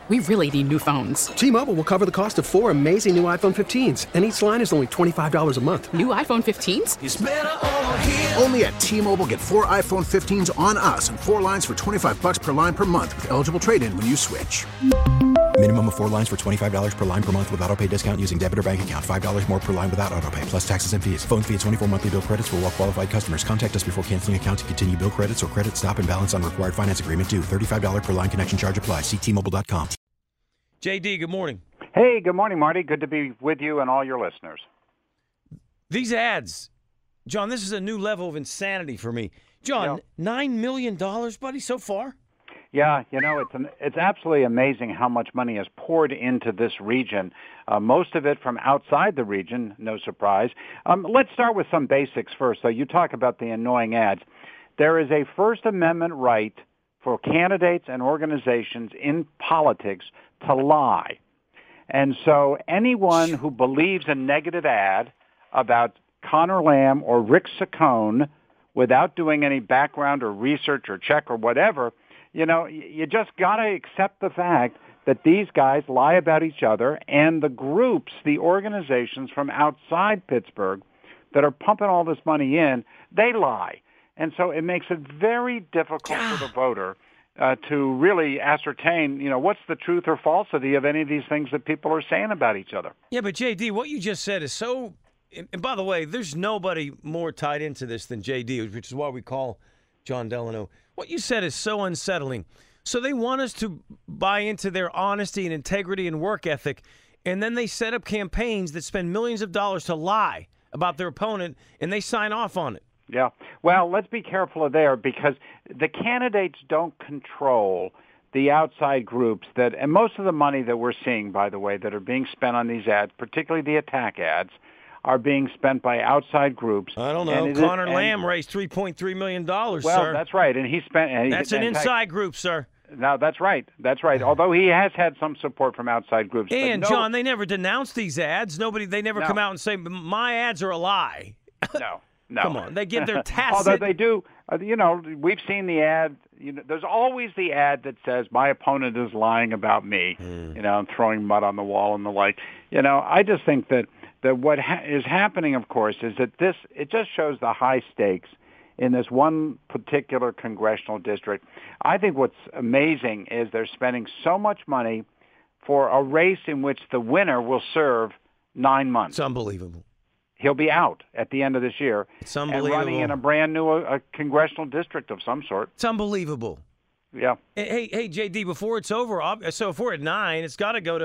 We really need new phones. T-Mobile will cover the cost of 4 amazing new iPhone 15s, and each line is only $25 a month. New iPhone 15s? It's better over here. Only at T-Mobile, get 4 iPhone 15s on us and 4 lines for $25 per line per month with eligible trade-in when you switch. Minimum of 4 lines for $25 per line per month with autopay discount using debit or bank account. $5 more per line without autopay, plus taxes and fees. Phone fee at 24 monthly bill credits for well-qualified customers. Contact us before canceling account to continue bill credits or credit stop and balance on required finance agreement due. $35 per line connection charge applies. See T-Mobile.com. JD, good morning. Hey, good morning, Marty. Good to be with you and all your listeners. These ads, John, this is a new level of insanity for me. John, $9 million, buddy, so far? Yeah, you know, it's absolutely amazing how much money is poured into this region, most of it from outside the region, no surprise. Let's start with some basics first. So you talk about the annoying ads. There is a First Amendment right for candidates and organizations in politics to lie. And so anyone who believes a negative ad about Conor Lamb or Rick Saccone without doing any background or research or check or whatever, you know, you just got to accept the fact that these guys lie about each other, and the groups, the organizations from outside Pittsburgh that are pumping all this money in, they lie. And so it makes it very difficult for the voter to really ascertain, you know, what's the truth or falsity of any of these things that people are saying about each other. Yeah, but JD, what you just said is so, and by the way, there's nobody more tied into this than JD, which is why we call John Delano. What you said is so unsettling. So they want us to buy into their honesty and integrity and work ethic, and then they set up campaigns that spend millions of dollars to lie about their opponent, and they sign off on it. Yeah. Well, let's be careful of there, because the candidates don't control the outside groups that, and most of the money that we're seeing, by the way, that are being spent on these ads, particularly the attack ads, are being spent by outside groups. I don't know. Conor Lamb raised $3.3 million, well, sir. Well, that's right. And he spent... That's an inside group, sir. No, that's right. That's right. Although he has had some support from outside groups. And, John, they never denounce these ads. They never come out and say, my ads are a lie. No. No. Come on. They give their tacit... Although they do, you know, we've seen the ad. You know, there's always the ad that says, my opponent is lying about me, you know, and throwing mud on the wall and the like. You know, I just think that what is happening, of course, is that it just shows the high stakes in this one particular congressional district. I think what's amazing is they're spending so much money for a race in which the winner will serve 9 months. It's unbelievable. He'll be out at the end of this year. It's unbelievable. And running in a brand new congressional district of some sort. It's unbelievable. Yeah. Hey, JD, before it's over, so if we're at 9, it's got to go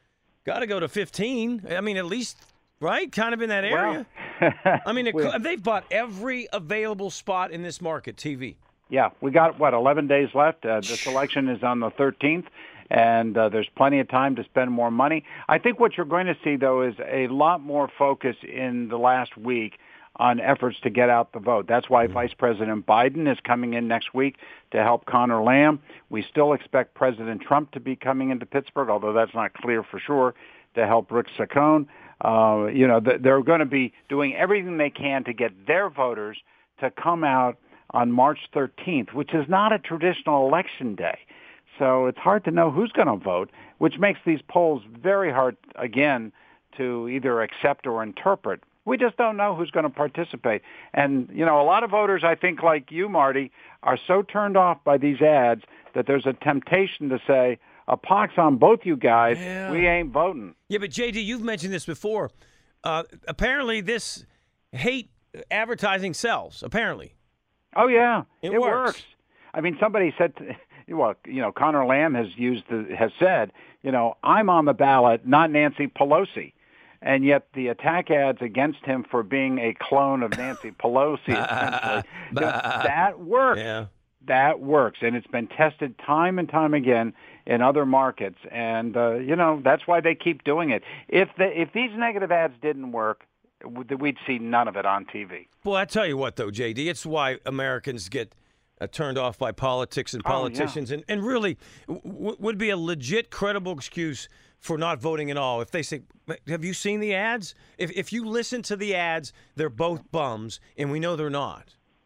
to 15. I mean, at least, right? Kind of in that area. Well, I mean, they've bought every available spot in this market, TV. Yeah, we got, 11 days left. This election is on the 13th, and there's plenty of time to spend more money. I think what you're going to see, though, is a lot more focus in the last week on efforts to get out the vote. That's why Vice President Biden is coming in next week to help Conor Lamb. We still expect President Trump to be coming into Pittsburgh, although that's not clear for sure, to help Rick Saccone. You know, they're going to be doing everything they can to get their voters to come out on March 13th, which is not a traditional election day. So it's hard to know who's going to vote, which makes these polls very hard, again, to either accept or interpret. We just don't know who's going to participate. And, you know, a lot of voters, I think, like you, Marty, are so turned off by these ads that there's a temptation to say, a pox on both you guys, we ain't voting. Yeah, but, JD, you've mentioned this before. Apparently this hate advertising sells, apparently. Oh, yeah. It works. I mean, somebody said, well, you know, Conor Lamb has said, you know, I'm on the ballot, not Nancy Pelosi. And yet the attack ads against him for being a clone of Nancy Pelosi, essentially, that works. Yeah. That works. And it's been tested time and time again in other markets. And, you know, that's why they keep doing it. If these negative ads didn't work, we'd see none of it on TV. Well, I tell you what, though, JD, it's why Americans get turned off by politics and politicians, and really would be a legit, credible excuse for not voting at all. If they say, have you seen the ads? If you listen to the ads, they're both bums, and we know they're not.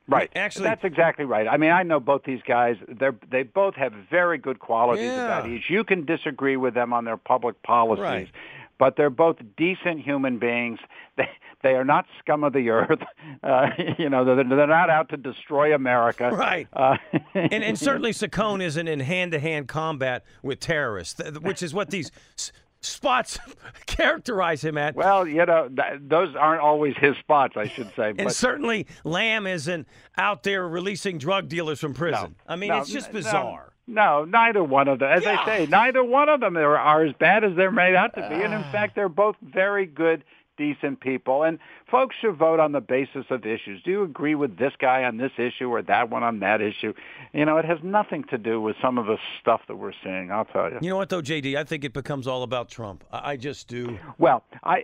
Right. Actually, that's exactly right. I mean, I know both these guys. They both have very good qualities about each. You can disagree with them on their public policies. Right. But they're both decent human beings. They are not scum of the earth. They're not out to destroy America. Right. And certainly Saccone isn't in hand-to-hand combat with terrorists, which is what these spots characterize him at. Well, those aren't always his spots, I should say. And certainly Lamb isn't out there releasing drug dealers from prison. It's just bizarre. No, neither one of them. As I say, neither one of them are as bad as they're made out to be. And in fact, they're both very good, decent people. And folks should vote on the basis of issues. Do you agree with this guy on this issue or that one on that issue? It has nothing to do with some of the stuff that we're seeing, I'll tell you. You know what, though, J.D.? I think it becomes all about Trump. I just do. Well,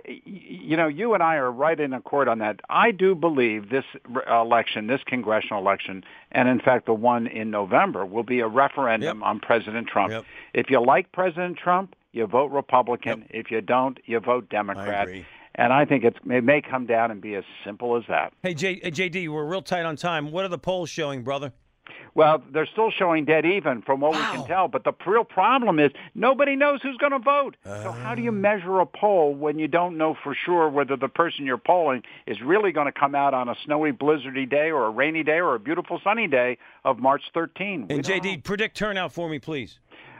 you and I are right in accord on that. I do believe this election, this congressional election, and in fact the one in November, will be a referendum on President Trump. Yep. If you like President Trump, you vote Republican. Yep. If you don't, you vote Democrat. I agree. And I think it may come down and be as simple as that. Hey, J.D., we're real tight on time. What are the polls showing, brother? Well, they're still showing dead even from what we can tell. But the real problem is nobody knows who's going to vote. So how do you measure a poll when you don't know for sure whether the person you're polling is really going to come out on a snowy, blizzardy day or a rainy day or a beautiful sunny day of March 13? And, J.D., predict turnout for me, please.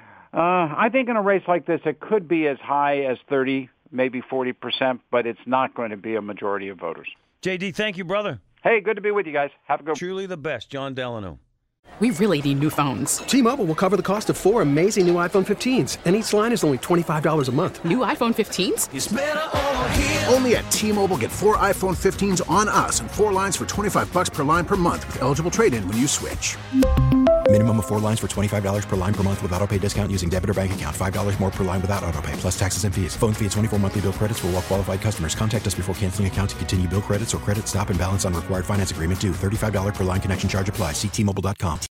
I think in a race like this, it could be as high as 30%. Maybe 40%, but it's not going to be a majority of voters. J.D., thank you, brother. Hey, good to be with you guys. Have a good one. Truly the best, John Delano. We really need new phones. T-Mobile will cover the cost of 4 amazing new iPhone 15s, and each line is only $25 a month. New iPhone 15s? It's better over here. Only at T-Mobile, get 4 iPhone 15s on us and 4 lines for $25 per line per month with eligible trade-in when you switch. Minimum of 4 lines for $25 per line per month with autopay discount using debit or bank account. $5 more per line without autopay, plus taxes and fees. Phone fee at 24 monthly bill credits for well-qualified customers. Contact us before canceling account to continue bill credits or credit stop and balance on required finance agreement due. $35 per line connection charge applies. See T-Mobile.com.